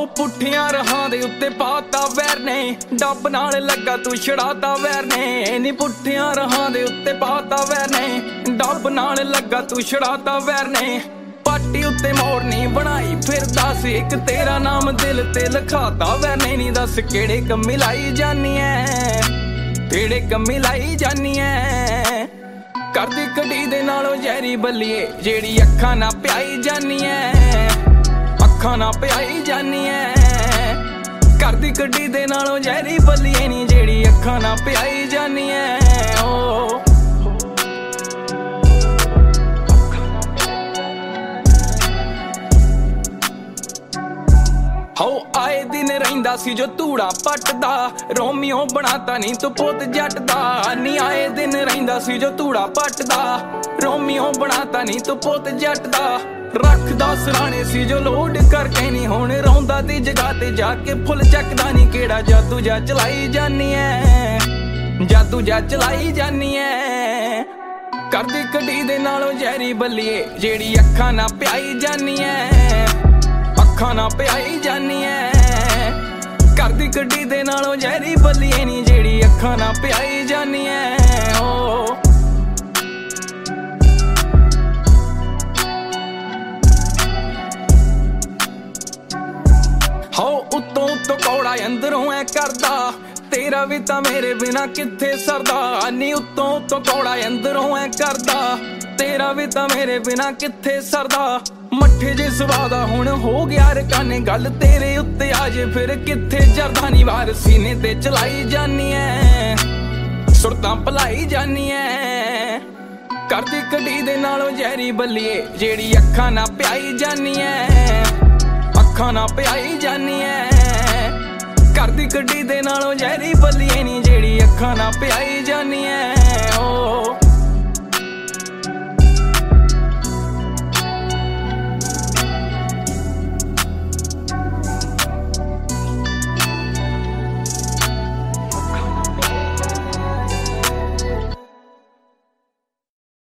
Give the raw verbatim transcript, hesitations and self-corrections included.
ਪੁੱਠੀਆਂ ਰਾਹਾਂ ਦੇ ਉੱਤੇ ਪਾਤਾ ਵੈਰ ਨੇ, ਡੱਬ ਨਾਲ ਲੱਗਾ ਤੂੰ ਛੜਾਤਾ ਵੈਰ ਨੇ। ਨੀ ਪੁੱਠੀਆਂ ਰਾਹਾਂ ਦੇ ਉੱਤੇ ਪਾਤਾ ਵੈਰ ਨੇ, ਡੱਬ ਨਾਲ ਲੱਗਾ ਤੂੰ ਛੜਾਤਾ ਵੈਰ ਨੇ। ਪਾਟੀ ਉੱਤੇ ਮੋਰਨੀ ਬਣਾਈ ਫਿਰਦਾ ਸੀ, ਇੱਕ ਤੇਰਾ ਨਾਮ ਦਿਲ ਤੇ ਲਿਖਾਤਾ ਵੈਰ ਨੇ। ਨੀ ਦੱਸ ਕਿਹੜੇ ਕੰਮੀ ਲਾਈ ਜਾਨੀ ਐ, ਕਿਹੜੇ ਕੰਮੀ ਲਾਈ ਜਾਨੀ ਐ। ਕਰਦੀ ਕੜੀ ਦੇ ਨਾਲੋਂ ਜ਼ਹਿਰੀ ਬੱਲੀਏ, ਜਿਹੜੀ ਅੱਖਾਂ ਨਾ ਪਿਆਈ ਜਾਨੀ ਐ, ਅੱਖਾਂ ਨਾ ਪਿਆਈ ਜਾਨੀ ਐ। ਕਰਦੀ ਕੜੀ ਦੇ ਨਾਲੋਂ ਜ਼ਹਿਰੀ ਬੱਲੀਏ ਨੀ, ਜਿਹੜੀ ਅੱਖਾਂ ਨਾ ਪਿਆਈ ਜਾਨੀ ਐ। ਓ ਹੋ ਆਏ ਦਿਨ ਰਹਿੰਦਾ ਸੀ ਜੋ ਧੂੜਾ ਪੱਟਦਾ, ਰੋਮੀਓ ਬਣਾਤਾ ਨੀ ਤੂੰ ਪੁੱਤ ਜੱਟ ਦਾ। ਨੀ ਆਏ ਦਿਨ ਰਹਿੰਦਾ ਸੀ ਜੋ ਧੂੜਾ ਪੱਟਦਾ, ਰੋਮੀਓ ਬਣਾਤਾ ਨੀ ਤੂੰ ਪੁੱਤ ਜੱਟ ਦਾ। ਰੱਖਦਾ ਸਰਾਣੇ ਸੀ ਜੋ ਲੋਡ ਕਰਕੇ ਨੀ, ਹੁਣ ਰੋਂਦਾ ਦੀ ਜਗ੍ਹਾ ਤੇ ਜਾ ਕੇ ਫੁੱਲ ਚੱਕਦਾ ਨੀ। ਕਿਹੜਾ ਜਾਦੂ ਜਾ ਚਲਾਈ ਜਾਨੀ ਐ, ਜਾਦੂ ਜਾ ਚਲਾਈ ਜਾਨੀ ਐ। ਕਰਦੀ ਕੜੀ ਦੇ ਨਾਲੋਂ ਜ਼ਹਿਰੀ ਬੱਲੀਏ, ਜਿਹੜੀ ਅੱਖਾਂ ਨਾ ਪਿਆਈ ਜਾਨੀ ਐ, ਅੱਖਾਂ ਨਾ ਪਿਆਈ ਜਾਨੀ ਐ। ਕਰਦੀ ਕੜੀ ਦੇ ਨਾਲੋਂ ਜ਼ਹਿਰੀ ਬੱਲੀਏ ਨੀ, ਜਿਹੜੀ ਅੱਖਾਂ ਨਾ ਪਿਆਈ ਜਾਨੀ ਐ। ਓ ਹੋ ਉੱਤੋਂ ਉੱਤੋਂ ਕੌੜਾ ਅੰਦਰੋਂ ਐ ਕਰਦਾ, ਤੇਰਾ ਵੀ ਤਾਂ ਮੇਰੇ ਬਿਨਾ ਕਿੱਥੇ ਸਰਦਾ। ਨੀ ਉੱਤੋਂ ਉੱਤੋਂ ਕੌੜਾ ਅੰਦਰੋਂ ਐ ਕਰਦਾ, ਤੇਰਾ ਵੀ ਤਾਂ ਮੇਰੇ ਬਿਨਾ ਕਿੱਥੇ ਸਰਦਾ। ਮੱਠੇ ਜੇ ਸਵਾਦਾ ਹੁਣ ਹੋ ਗਿਆ ਰਕਾਨੇ, ਗੱਲ ਤੇਰੇ ਉੱਤੇ ਆ ਜੇ ਫਿਰ ਕਿੱਥੇ ਜਰਦਾ ਨੀ। ਵਾਰ ਸੀਨੇ ਤੇ ਚਲਾਈ ਜਾਨੀ ਐ, ਸੁਰਤਾਂ ਭਲਾਈ ਜਾਨੀ ਐ। ਕਰਦੀ ਕੜੀ ਦੇ ਨਾਲੋਂ ਜ਼ਹਿਰੀ ਬੱਲੀਏ, ਜਿਹੜੀ ਅੱਖਾਂ ਨਾ ਪਿਆਈ ਜਾਨੀ ਐ, ਅੱਖਾਂ ਨਾ ਪਿਆਈ ਜਾਨੀ ਐ। ਕਰਦੀ ਕੜੀ ਦੇ ਨਾਲੋਂ ਜ਼ਹਿਰੀ ਬੱਲੀਏ ਨੀ, ਜਿਹੜੀ ਅੱਖਾਂ ਨਾ ਪਿਆਈ ਜਾਨੀ ਐ। ਓ